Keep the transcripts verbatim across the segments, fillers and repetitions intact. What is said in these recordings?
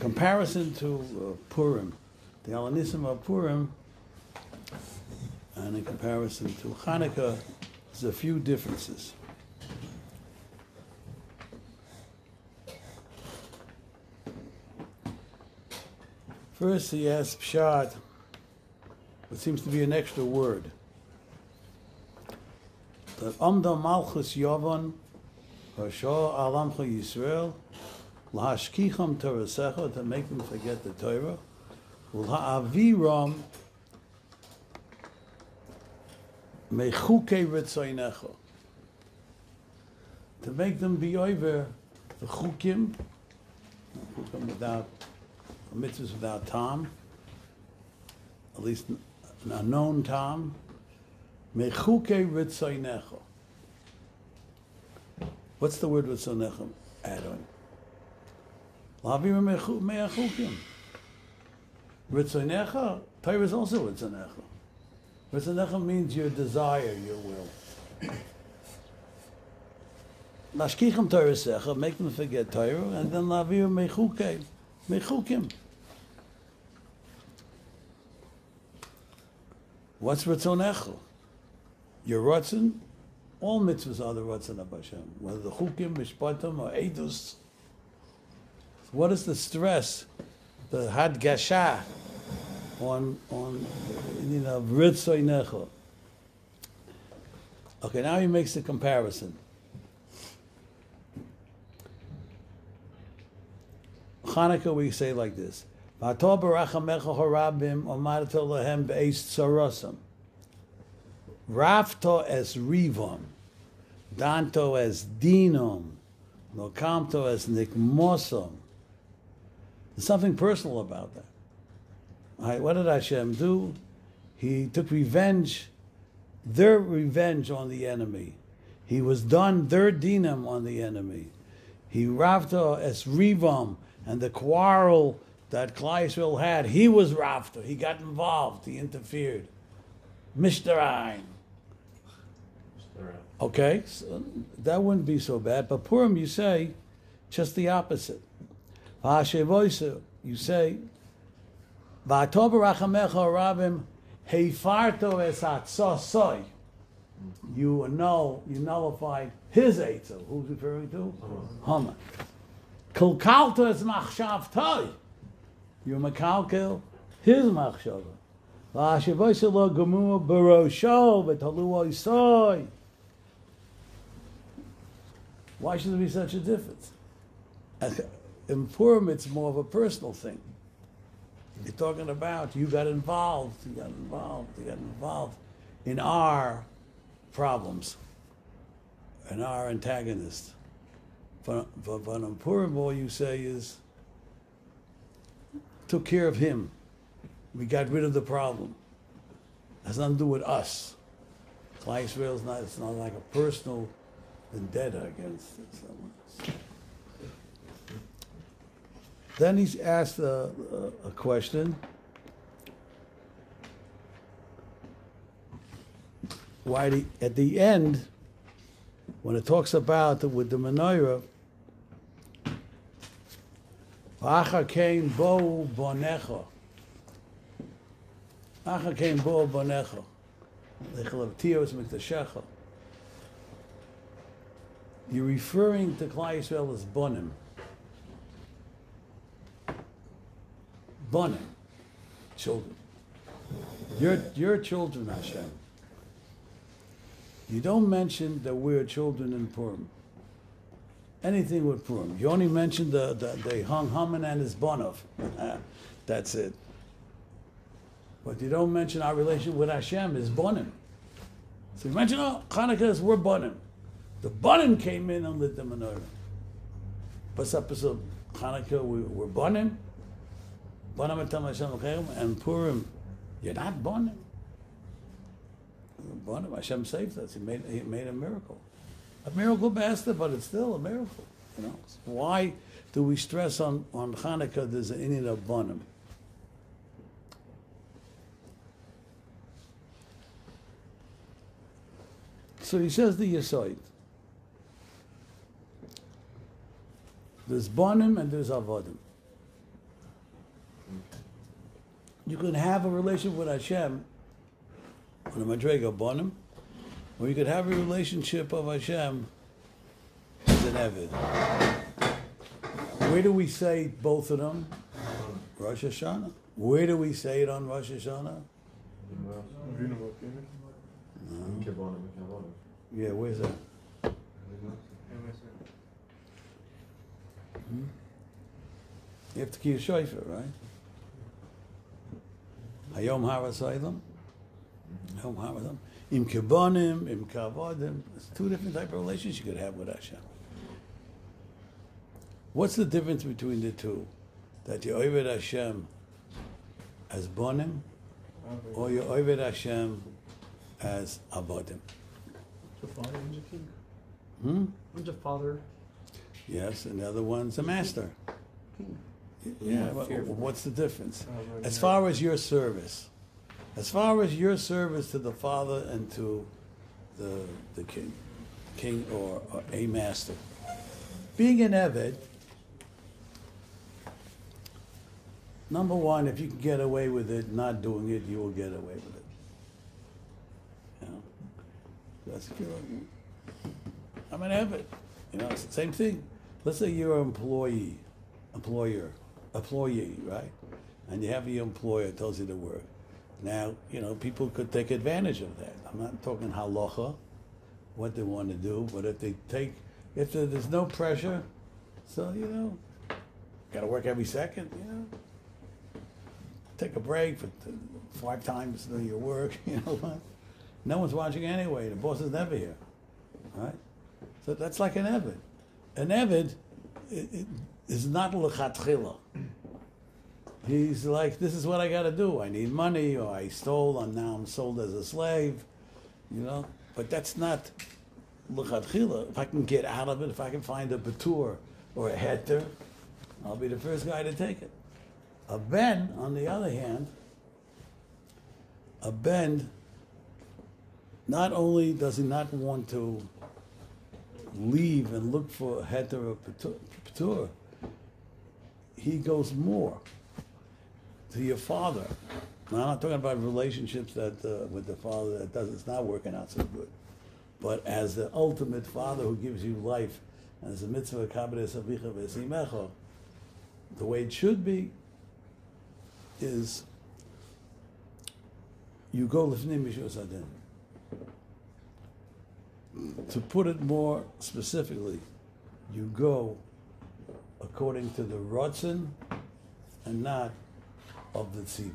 comparison to uh, Purim, the Alanism of Purim, and in comparison to Hanukkah, there's a few differences. First, he asks Pshat, what seems to be an extra word. The Amda Malchus Yavon, Hashah Alamcha Yisrael, Lahashkicham Torasecha, to make them forget the Torah, Ulha'aviram Mechuke Ritzoinecha, to make them be over the Chukim, Chukim without, mitzvahs without Tom, at least an unknown Tom, Mechuke Ritzoinecha. What's the word Ritzoinecha add on? Lavir Mechukim. Ritzoinecha, Torah is also Ritzoinecha. Ritzoinecha means your desire, your will. Lashkicham Torah Secha, make them forget Torah, and then Lavir Mechuke, Mechukim. What's Ritzonecha? Your Ratzon, all mitzvahs are the Ratzon of Hashem, whether the Chukim, Mishpatim, or Eidus. What is the stress, the Hadgasha, on, on you know, Ritzonecha? Okay, now he makes the comparison. Hanukkah, we say like this. V'atol b'rachamecha harabim omarto lahem be'eis tzarosam. Rafto es rivom, danto es dinom, nokamto es nikmosom. There's something personal about that. All right, what did Hashem do? He took revenge, their revenge on the enemy. He was done their dinam on the enemy. He rafto es rivom, and the quarrel that Klal Yisrael had, he was rafto. He got involved. He interfered. Mishterain. Okay, so that wouldn't be so bad. But Purim, you say just the opposite. V'ashevoisu, you say, V'atov b'rachamecha rabim heifarto es atzosoi. You annul, you nullified his eitzel. Who's referring to? Haman. Kulkalto es machshavtoi. You makalkel his machshava. V'ashevoisu lo gemur barosho v'talu oisoi. Why should there be such a difference? In Purim, it's more of a personal thing. You're talking about you got involved, you got involved, you got involved in our problems, in our antagonist. But on Purim, all you say is, took care of him. We got rid of the problem. It has nothing to do with us. Klal Yisrael is not, it's not like a personal vendetta against someone else. Then he's asked a, a, a question. Why the, at the end, when it talks about the, with the menorah, Acha kein bo bonecha. Acha kein bo bonecha. Lechalatios mikdashecha. You're referring to Klal Yisrael as bonim. Bonim, children. Your, your children, Hashem. You don't mention that we're children in Purim. Anything with Purim. You only mention the, the, the hung Haman and his bonov. That's it. But you don't mention our relation with Hashem is bonim. So you mention, oh, Hanukkah is we're bonim. The bonim came in and lit the menorah. Pasuk pasuk Hanukkah, we, we're bonim. Bonim etam Hashem l'cheim, and Purim, you're not bonim. Bonim, Hashem saved us. He made, he made a miracle. A miracle bastard, but it's still a miracle. You know, so why do we stress on, on Hanukkah there's an Indian of bonim? So he says the Yesod. There's bonim and there's avodim. You can have a relationship with Hashem on a Madrega Bonim, or you could have a relationship of Hashem as an Eved. Where do we say both of them? Rosh Hashanah. Where do we say it on Rosh Hashanah? No. Yeah, where's that? Hmm? You have to keep shofar, right? Hayom Harasaylam. Hayom Harasaylam. Im Kibonim, Im Kavodim. There's two different type of relations you could have with Hashem. What's the difference between the two? That you Oved Hashem as Bonim, or you Oved Hashem as Avodim? The father and the king. Hmm? One's a father. Yes, and the other one's a master. King. Yeah, but what's the difference? As far as your service, as far as your service to the Father and to the the king, king or, or a master, being an Eved, number one, if you can get away with it, not doing it, you will get away with it. You know, that's if you're. I'm an Eved. You know, it's the same thing. Let's say you're an employee, employer. employee, right? And you have your employer tells you to work. Now, you know, people could take advantage of that. I'm not talking halacha, what they want to do, but if they take, if there, there's no pressure, so, you know, got to work every second, you know, take a break for t- five times your work, you know what? No one's watching anyway. The boss is never here, right? So that's like an Eved. An Eved it, it, is not lechatchila. He's like, this is what I got to do. I need money, or I stole, and now I'm sold as a slave, you know. But that's not lechatchila. If I can get out of it, if I can find a batur or a heter, I'll be the first guy to take it. A ben, on the other hand, a ben, not only does he not want to leave and look for a heter or patur, he goes more to your father. Now, I'm not talking about relationships that uh, with the father that does it's not working out so good, but as the ultimate father who gives you life, and as a mitzvah kabbalah savicha v'esimecha, the way it should be is you go lifnei mishus adin. To put it more specifically, you go according to the Ratzon and not of the Tzivui.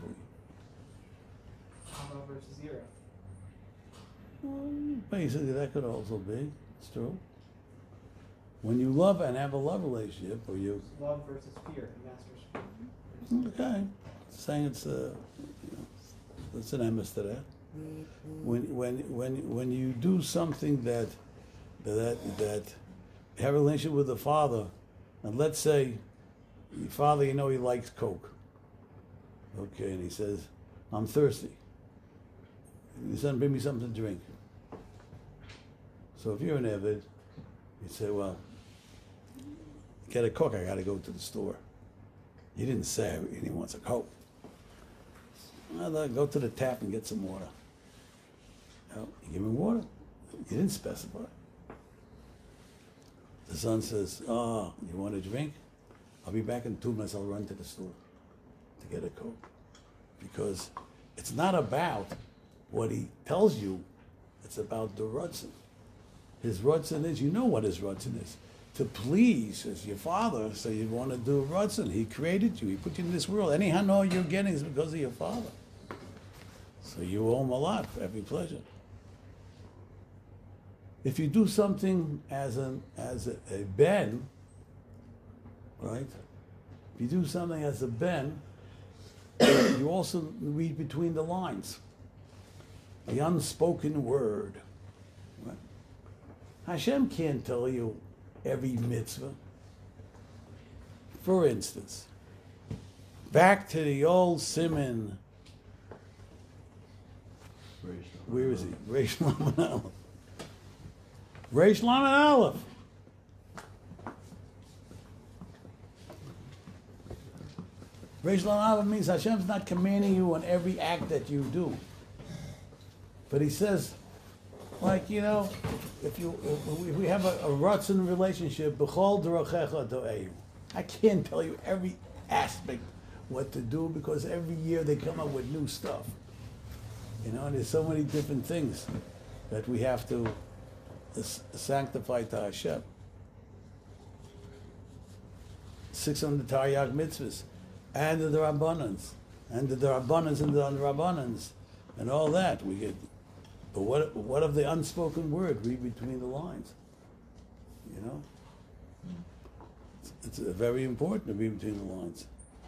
Hava versus zero. Well, basically, that could also be. It's true. When you love and have a love relationship, or you... Love versus fear, master's fear. Okay. Saying it's a... You know, it's an emes to that. When, when, when, when you do something that, that, that, have a relationship with the father, and let's say, your father, you know he likes Coke. Okay, and he says, I'm thirsty. Your son, bring me something to drink. So if you're an Eved, you say, well, get a Coke, I gotta go to the store. He didn't say he wants a Coke. Well, go to the tap and get some water. No, you give him water. You didn't specify. The son says, oh, you want a drink? I'll be back in two minutes. I'll run to the store to get a Coke. Because it's not about what he tells you. It's about the Ratzon. His Ratzon is, you know what his Ratzon is. To please as your father, so you want to do Ratzon. He created you. He put you in this world. Any hana you're getting is because of your father. So you owe him a lot for every pleasure. If you do something as an as a, a ben, right? If you do something as a ben, you also read between the lines. The unspoken word. Right? Hashem can't tell you every mitzvah. For instance, back to the old Simon. Where is he? Reish Lamed Aleph. Reish Lamed Aleph. Reish Lamava means Hashem's not commanding you on every act that you do. But he says, like, you know, if you if we have a, a Ratzon relationship, B'chol D'rochecha Do'eyu. I can't tell you every aspect what to do because every year they come up with new stuff. You know, there's so many different things that we have to s- sanctify to Hashem. six hundred Taryag mitzvahs, and the Rabbanans, and the Rabbanans and the Rabbanans, and all that we get. But what what of the unspoken word? Read between the lines. You know, it's, it's very important to read between the lines.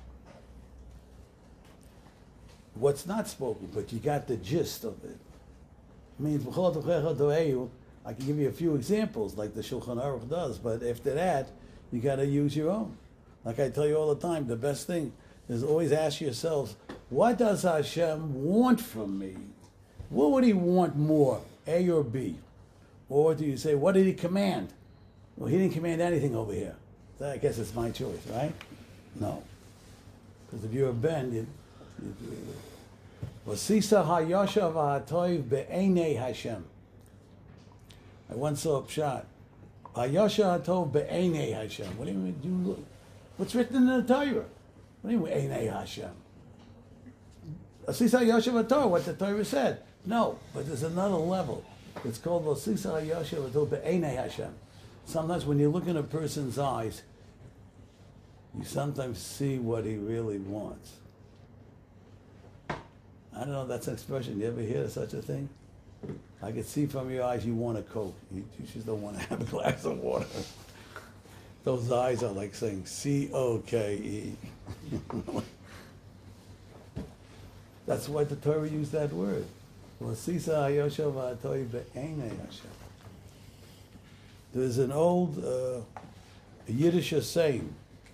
What's not spoken, but you got the gist of it. I mean, I can give you a few examples, like the Shulchan Aruch does, but after that, you got to use your own. Like I tell you all the time, the best thing is always ask yourselves, what does Hashem want from me? What would he want more, A or B? Or do you say, what did he command? Well, he didn't command anything over here. So I guess it's my choice, right? No. Because if you're a Ben, you... Vasisa hayashav ha'atoiv be'enei Hashem. I once saw a pshat. Hayashav ha'tov be'enei Hashem. What do you mean? You look? What's written in the Torah? What do you mean, Einei Hashem? Vasisa hayashav ha'tov, what the Torah said. No, but there's another level. It's called Vasisa hayashav ha'tov be'enei Hashem. Sometimes when you look in a person's eyes, you sometimes see what he really wants. I don't know if that's an expression. You ever hear of such a thing? I could see from your eyes you want a Coke. You, you just don't want to have a glass of water. Those eyes are like saying C O K E. That's why the Torah used that word. There's an old uh, Yiddish saying,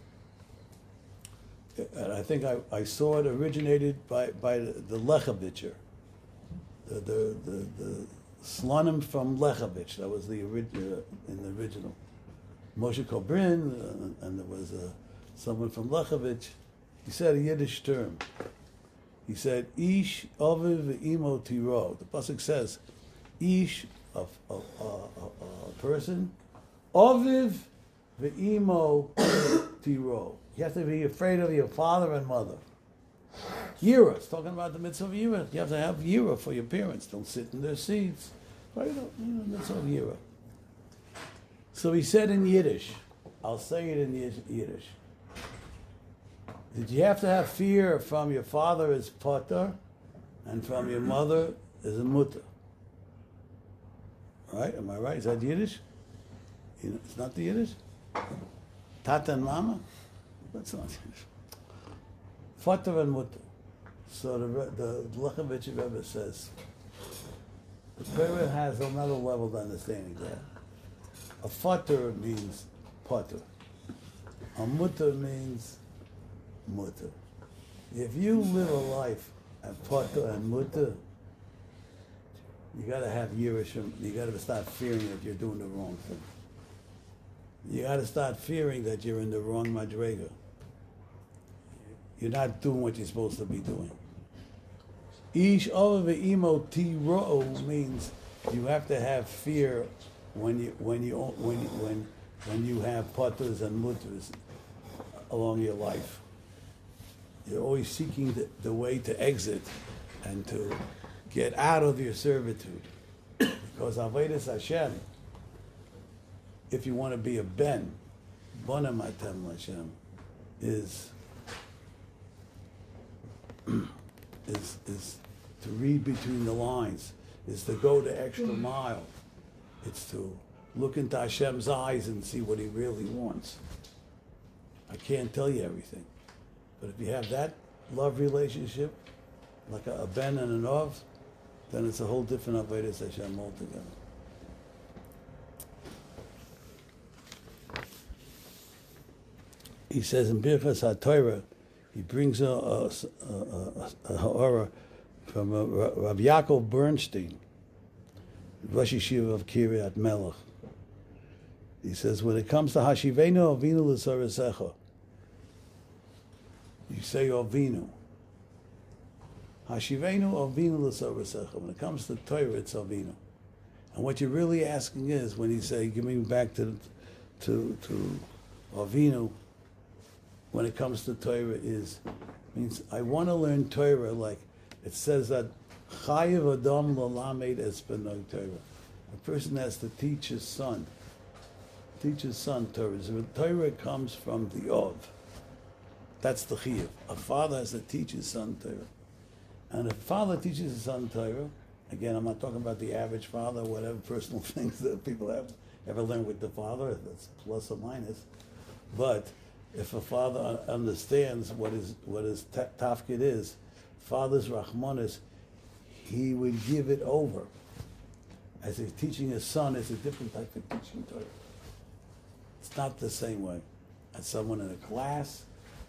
and I think I, I saw it originated by, by the, the Lechovitcher, the, the, the, the Slonim from Lechovitch. That was the ori- uh, in the original. Moshe Kobrin, uh, and there was uh, someone from Lechovitch. He said a Yiddish term. He said, Ish aviv ve'imo tiro. The pasuk says, Ish, a, a, a, a, a person, aviv ve'imo tiro. You have to be afraid of your father and mother. Yira, it's talking about the mitzvah of Yira. You have to have Yira for your parents. Don't sit in their seats. Right? You know, mitzvah of Yira. So he said in Yiddish, I'll say it in Yiddish. Did you have to have fear from your father as pater and from your mother as a mutter? Right? Am I right? Is that Yiddish? You know, it's not the Yiddish? Tata and mama? That's not Yiddish. Vater and mutter. So the the Lechovitcher Rebbe says, the Torah has another level of understanding that. A vater means pater. A mutter means mutter. If you live a life at pater and mutter, you got to have yirashim. You got to start fearing that you're doing the wrong thing. You got to start fearing that you're in the wrong madrega. You're not doing what you're supposed to be doing. Ish over imo tiro means you have to have fear when you when you when you, when when you have paters and mutters along your life. You're always seeking the, the way to exit and to get out of your servitude. Because Avodas Hashem, if you want to be a ben, Bona Matem Hashem, is is is to read between the lines, is to go the extra mile. It's to look into Hashem's eyes and see what he really wants. I can't tell you everything. But if you have that love relationship, like a, a ben and an ov, then it's a whole different Avodas Hashem altogether. He says in Birchas HaTorah, he brings a, a, a, a ha'ara from a, Rav Yaakov Bernstein, Rosh Yeshiva of Kiryat Melech. He says, when it comes to Hashivenu Avinu L'Soresecha, you, say Ovinu. Hashivenu Ovinu l'sorasecha. When it comes to Torah, it's Ovinu. And what you're really asking is, when you say, give me back to to to Ovinu, when it comes to Torah, is means I want to learn Torah like it says that Chayiv Adam Lalamed Es B'nai Torah. A person has to teach his son, teach his son Torah. So Torah comes from the Ov. That's the Chayiv. A father has to teach his son Torah. And if a father teaches his son Torah, again, I'm not talking about the average father, whatever personal things that people have ever learned with the father, that's plus or minus. But if a father understands what his what his ta- tafkid is, father's rachmanis, he would give it over. As he's teaching his son, it's a different type of teaching Torah. It's not the same way as someone in a class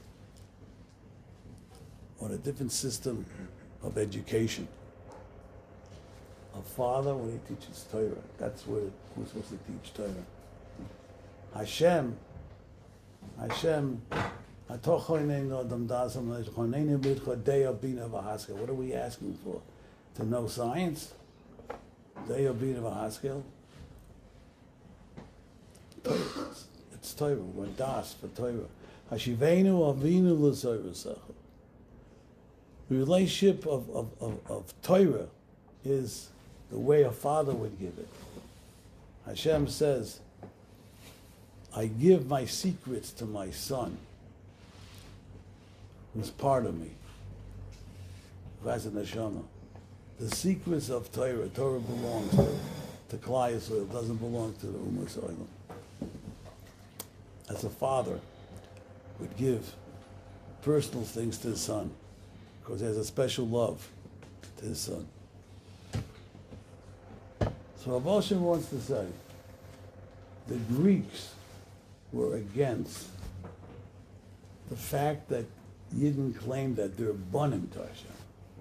or a different system of education. A father, when he teaches Torah, that's where who's supposed to teach Torah. Hashem, Hashem, what are we asking for? To know science? Deo Bina V'Haskel? It's Torah. We're das for Torah. Hashivenu Avinu L'Sorasecha. The relationship of, of, of, of Torah is the way a father would give it. Hashem says, I give my secrets to my son, who's part of me, who has a neshama. The secrets of Torah, Torah belongs to, to Klal Yisrael, it doesn't belong to the Ummah Yisrael. As a father would give personal things to his son, because he has a special love to his son. So Rav Osher wants to say, the Greeks were against the fact that Yidden claimed that they're bonim to Hashem.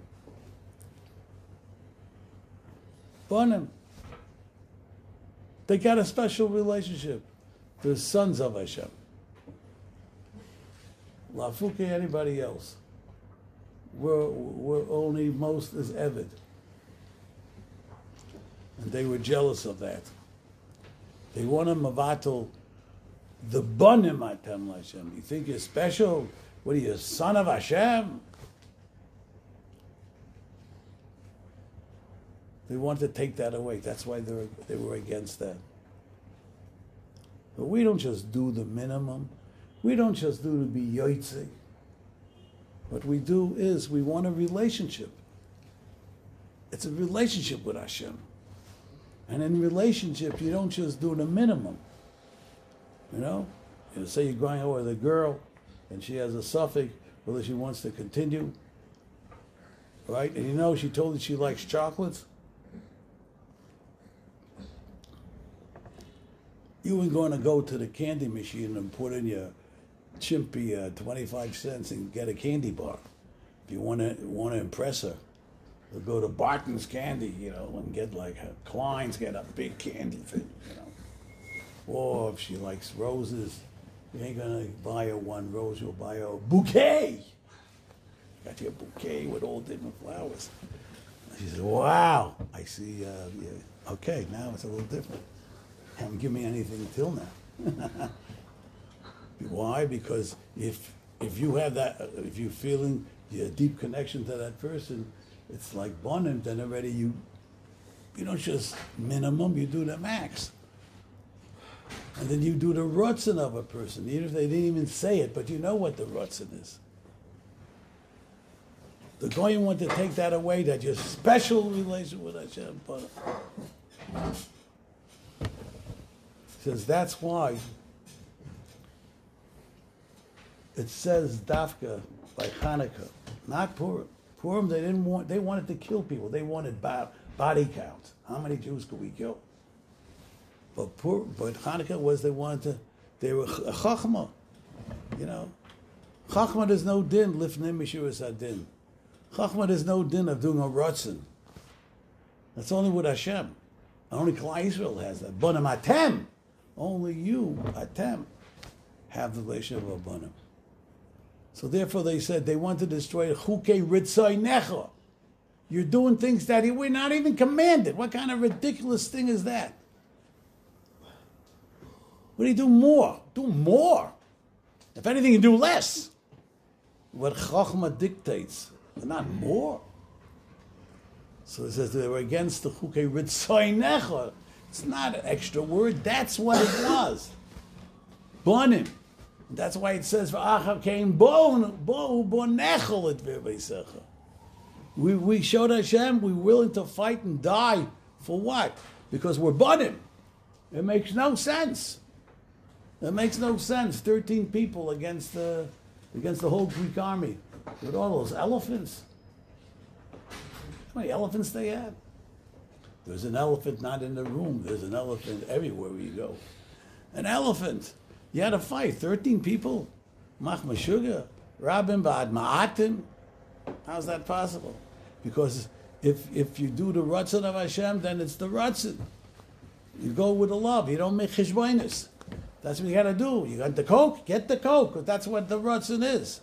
Bonim. They got a special relationship. They're sons of Hashem. Lafuke anybody else. We're, we're only most as Eved. And they were jealous of that. They want to mavatal the bonim atem Hashem. You think you're special? What are you, a son of Hashem? They want to take that away. That's why they were, they were against that. But we don't just do the minimum. We don't just do to be yoitzi. What we do is we want a relationship. It's a relationship with Hashem. And in relationship, you don't just do the minimum. You know? You say you're going out with a girl, and she has a suffix, whether she wants to continue. Right? And you know she told you she likes chocolates. You ain't going to go to the candy machine and put in your chimpy uh, twenty-five cents and get a candy bar. If you want to want to impress her, you'll go to Barton's Candy, you know, and get like a Klein's, get a big candy thing, you know. Or if she likes roses, you ain't going to buy her one rose, you'll buy her a bouquet. Got you a bouquet with all different flowers. She says, wow, I see, uh, yeah. Okay, now it's a little different. Haven't given me anything till now. Why? Because if if you have that, if you're feeling your deep connection to that person, it's like bonim, then already you you don't just minimum, you do the max. And then you do the rutzen of a person, even if they didn't even say it, but you know what the rutzen is. The Goyim want to take that away, that your special relation with Hashem. But says that's why it says Dafka by Hanukkah, not Purim. Purim, they didn't want. They wanted to kill people. They wanted bo- body count. How many Jews could we kill? But Pur, but Hanukkah was they wanted to. They were a chachma, you know. Chachma there's no din lifnei mishuras hadin. Chachma there's no din of doing a rotzen. That's only with Hashem. Only Klal Yisrael has that. Bonim atem. Only you, atem, have the relationship of bonim. So therefore they said they want to destroy Chukei Ritzai Necha. You're doing things that we're not even commanded. What kind of ridiculous thing is that? What do you do more? Do more. If anything, you do less. What Chachma dictates, not more. So it says they were against the Chukei Ritzai Necha. It's not an extra word. That's what it was. Bonim. That's why it says V'acha came bon bo bonechel et v'veisecha. We we showed Hashem we're willing to fight and die for what? Because we're bonim. It makes no sense. It makes no sense. Thirteen people against the against the whole Greek army with all those elephants. How many elephants they had? There's an elephant not in the room. There's an elephant everywhere you go. An elephant. You had to fight. Thirteen people. Mach Meshuga. Rabim Ba'ad Ma'atim. How's that possible? Because if if you do the Ratzon of Hashem, then it's the Ratzon. You go with the love. You don't make cheshbonis. That's what you got to do. You got the coke, get the coke, because that's what the Ratzon is.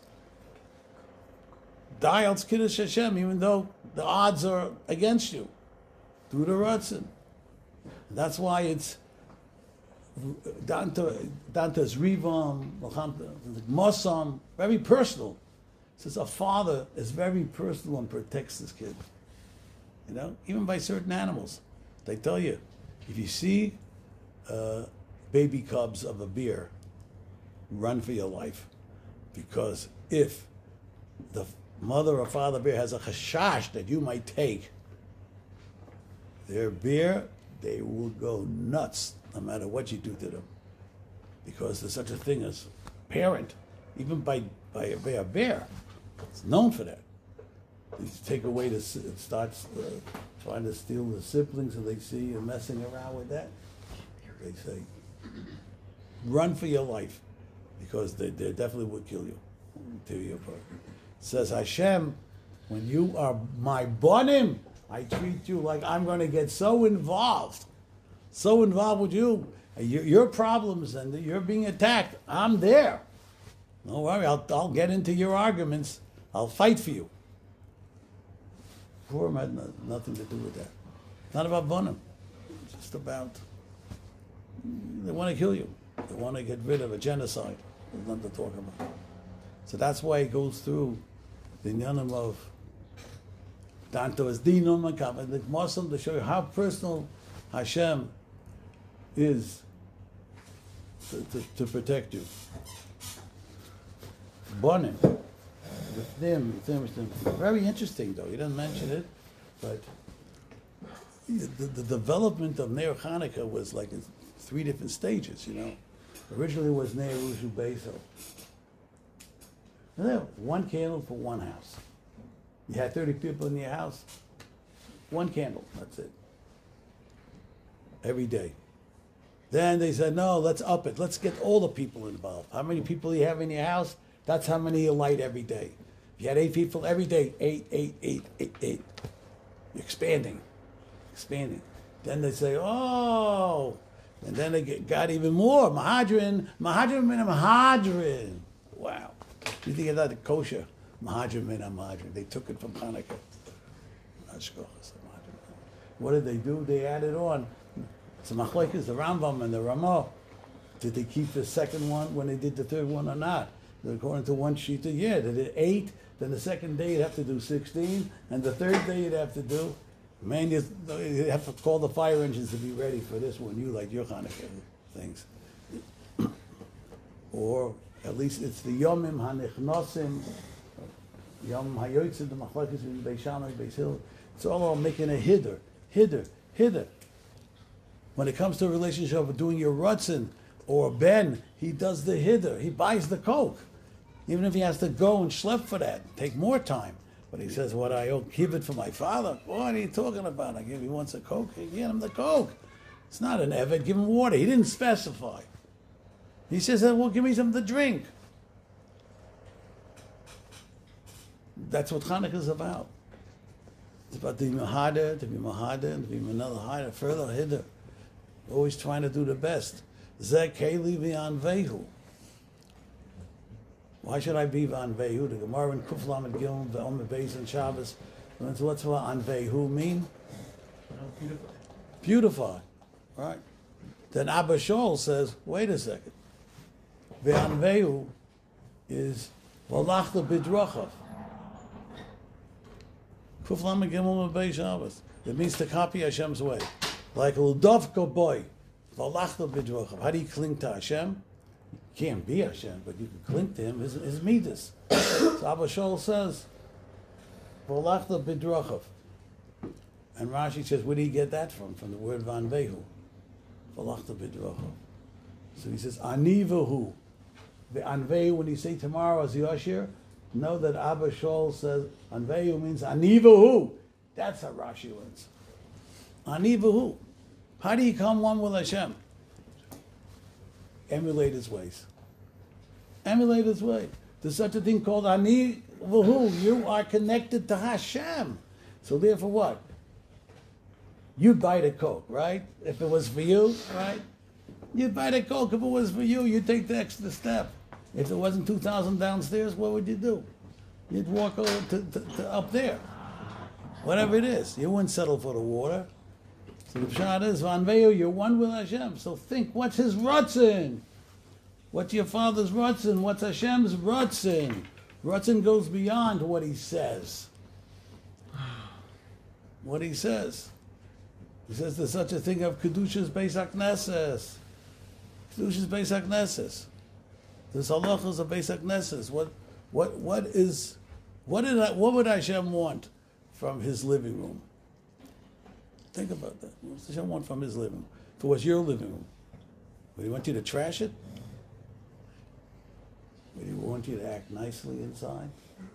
Die al Kiddush Hashem, even though the odds are against you. Do the Ratzon. That's why it's down to down to Zrivam, Mosam, very personal. Says a father is very personal and protects his kid. You know, even by certain animals. They tell you, if you see uh, baby cubs of a bear, run for your life. Because if the mother or father bear has a chashash that you might take their bear, they will go nuts no matter what you do to them. Because there's such a thing as parent, even by, by a bear. bear. It's known for that. You take away the, it starts uh, trying to steal the siblings, and they see you messing around with that. They say, run for your life, because they, they definitely would kill you. Tear you apart. It says Hashem, when you are my bonim, I treat you like I'm going to get so involved, so involved with you, your, your problems, and you're being attacked. I'm there. Don't worry, I'll, I'll get into your arguments. I'll fight for you. Purim had no, nothing to do with that. It's not about bonim. It's just about, they want to kill you. They want to get rid of a genocide. There's nothing to talk about. So that's why it goes through the inyanim of Danto as Dinum Makav, and the Muslim to show you how personal Hashem is to, to, to protect you. Bonim, with them, with them, with them. Very interesting though. He doesn't mention it, but the, the development of Ner Hanukkah was like in three different stages. You know, originally it was Ner Rushu Beisel. One candle for one house. You had thirty people in your house, one candle, that's it. Every day. Then they said, no, let's up it. Let's get all the people involved. How many people you have in your house? That's how many you light every day. If you had eight people every day, eight, eight, eight, eight, eight. You're expanding, expanding. Then they say, oh, and then they get, got even more. Mahadrin, Mahadrin, Mahadrin. Wow. You think of that kosher? Mahadrin min Mahadrin. They took it from Hanukkah. What did they do? They added on. It's a machlokes, the Rambam and the Ramah. Did they keep the second one when they did the third one or not? According to one sheet, yeah, they did eight. Then the second day you'd have to do sixteen, and the third day you'd have to do. Man, you you have to call the fire engines to be ready for this one. You like your Hanukkah things, or at least it's the Yomim Hanichnosim, Yom Hayotzim, the Machlokes in Beis Shammai, Beis Hillel. It's all about making a hiddur, hiddur, hiddur. When it comes to a relationship of doing your Ratzon or Ben, he does the hiddur. He buys the coke, even if he has to go and schlep for that, take more time. But he says, "What I owe, give it for my father." What are you talking about? I give he wants a coke. Give him the coke. It's not an eved. Give him water. He didn't specify. He says, well, give me something to drink. That's what Hanukkah is about. It's about to be mahada, to be mahada, and to be another higher, further hidder. Always trying to do the best. Zeh keli v'yan vehu. Why should I be Van Vehu? The Gemara in Kuf Lamed Gimel, the Omer Beis and Shabbos. And so what's what Van Vehu mean? Oh, beautiful. Beautify, right? Then Abba Shaul says, wait a second. Van Vehu is Valachta Bidrochav. Kuf Lamed Gimel Beis Shabbos. It means to copy Hashem's way. Like Ludovko boy, Valachta Bidrochav. How do you cling to Hashem? You can't be Hashem, but you can cling to him, his, his midas. So Abba Shaul says, Volachta Bidrochav. And Rashi says, where do you get that from? From the word Van Vehu. Volachta Bidrochav. So he says, Anivahu. The Anvehu, when you say tomorrow as Yoshir, know that Abba Shaul says, Anvehu means Anivahu. That's how Rashi learns. Anivahu. How do you come one with Hashem? Emulate his ways. Emulate his way. There's such a thing called Ani Vahu. You are connected to Hashem. So therefore what? You'd buy the Coke, right? If it was for you, right? You'd buy the Coke. If it was for you, you'd take the extra step. If there wasn't two thousand downstairs, what would you do? You'd walk over to, to, to up there. Whatever it is. You wouldn't settle for the water. So the pshat is, Van Vehu, you're one with Hashem. So think, what's his Ratzin? What's your father's Ratzin? What's Hashem's Ratzin? Ratzin goes beyond what he says. What he says. He says there's such a thing of Kedusha's Beis HaKnesses. Kedusha's Beis HaKnesses. There's halachas of Beis HaKnesses. What, what, what is, what did I, what would Hashem want from his living room? Think about that. What does Hashem want from his living room? If it was your living room, would he want you to trash it? Would he want you to act nicely inside?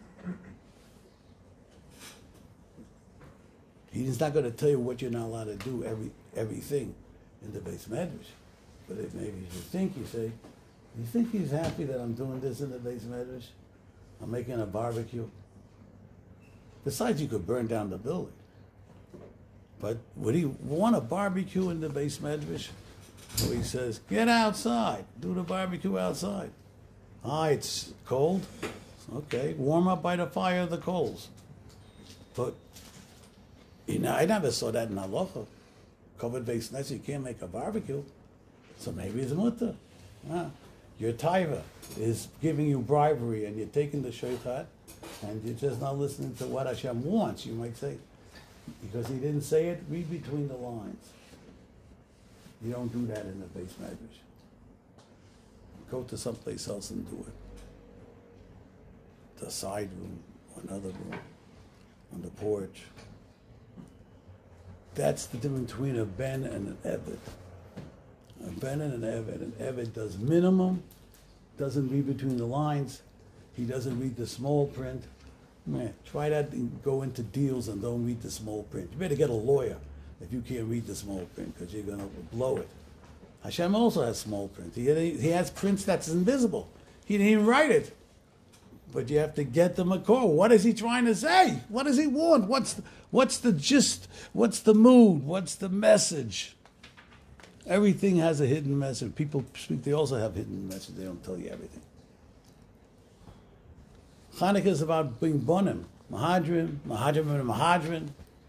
He's not going to tell you what you're not allowed to do, every everything in the Beis Medrash. But if maybe you think, you say, you think he's happy that I'm doing this in the Beis Medrash? I'm making a barbecue. Besides, you could burn down the building. But would he want a barbecue in the Beis Medrash? So he says, get outside. Do the barbecue outside. Ah, it's cold. Okay, warm up by the fire of the coals. But you know, I never saw that in halacha. Covered Beis Medrash, you can't make a barbecue. So maybe it's mutter. Ah, your taiva is giving you bribery and you're taking the sheikhad and you're just not listening to what Hashem wants, you might say. Because he didn't say it, read between the lines. You don't do that in the Beis Medrash. Go to someplace else and do it. The side room, or another room, on the porch. That's the difference between a ben and an eved. A ben and an eved. An eved does minimum, doesn't read between the lines, he doesn't read the small print. Man, try that and go into deals and don't read the small print. You better get a lawyer if you can't read the small print because you're going to blow it. Hashem also has small print. He, he has prints that's invisible. He didn't even write it. But you have to get the makor. What is he trying to say? What does he want? What's the, what's the gist? What's the mood? What's the message? Everything has a hidden message. People speak, they also have hidden message. They don't tell you everything. Chanukah is about being bonim, mahadrim, mahadrim and mahadrim.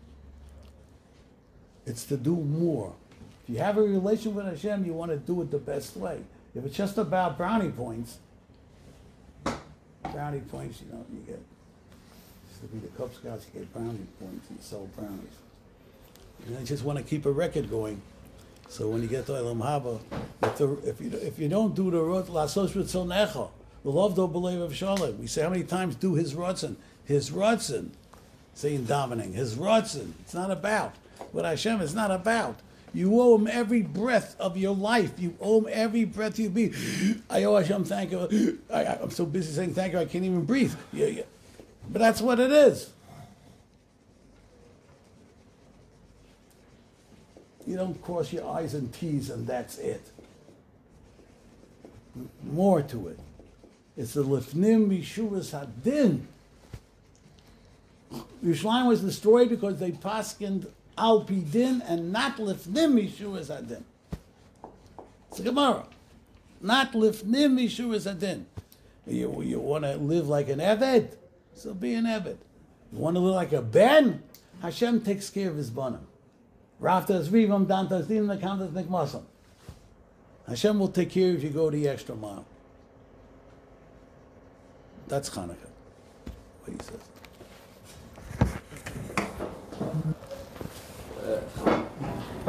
It's to do more. If you have a relation with Hashem, you want to do it the best way. If it's just about brownie points, brownie points, you know, you get, used to be the Cub Scouts, you get brownie points and sell brownies. And I just want to keep a record going. So when you get to Olam Haba, if, the, if, you, if you don't do the Rot, Lasos Ritzon Necha, the love do believe of Shalom. We say how many times do his Ratzon? His Ratzon. Saying dominating. His Ratzon. It's not about. What Hashem is not about. You owe him every breath of your life. You owe him every breath you breathe. I owe Hashem thank you. I, I'm so busy saying thank you I can't even breathe. Yeah, yeah. But that's what it is. You don't cross your I's and T's and that's it. More to it. It's the Lifnim Yeshuvas Hadin. Yerushalayim was destroyed because they paskined Al Pi Din and not Lifnim Yeshuvas Hadin. It's a Gemara. Not Lifnim Yeshuvas Hadin. You, you want to live like an Eved? So be an Eved. You want to live like a Ben? Hashem takes care of his bonim. Raftas Rivam Dantas Din Nakantas Nikmasam. Hashem will take care if you go the extra mile. That's Hanukkah. What he says. Uh,